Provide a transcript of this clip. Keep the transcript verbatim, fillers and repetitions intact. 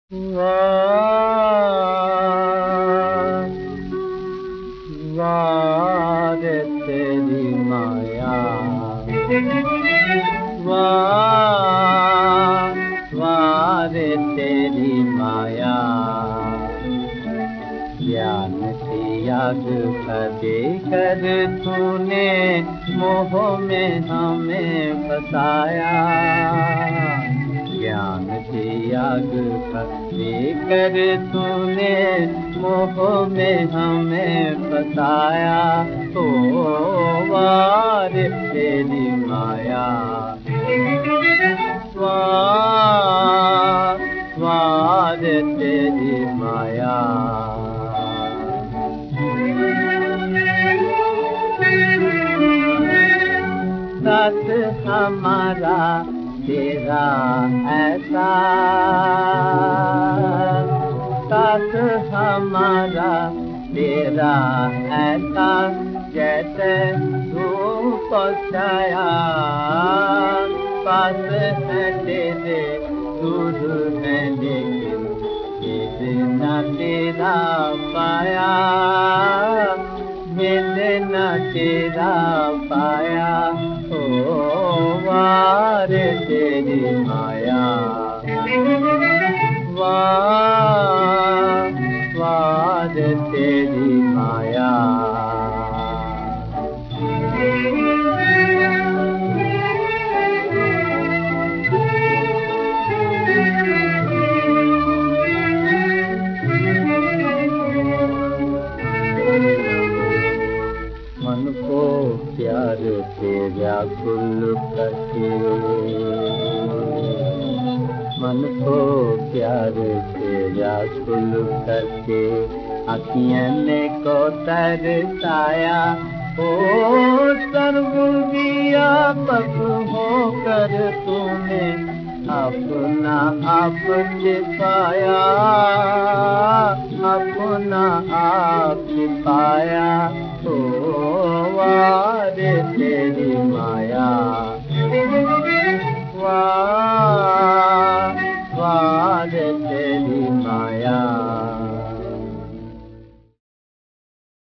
वाह वाह रे तेरी माया, वाह वाह रे तेरी माया। ज्ञान की आग भजे कर तूने मोह में हमें फसाया। ज्ञान की आग भजे कर तूने मोह में हमें फसाया। ओ वाह रे तेरी माया, वाह वाह रे तेरी माया। साथ हमारा तेरा ऐसा, साथ हमारा तेरा ऐसा जैसे धूप छाया। पास है तेरे दूर है लेकिन ये बिना तेरा पाया, मिले न तेरा पाया। ओ वाह रे तेरी माया, वाह वाह रे तेरी माया। मन को प्यार से व्याकुल करके, मन को प्यार से व्याकुल करके अखियाँ ने को तरसाया। ओ सर्वव्यापक होकर तूने अपना आप छिपाया।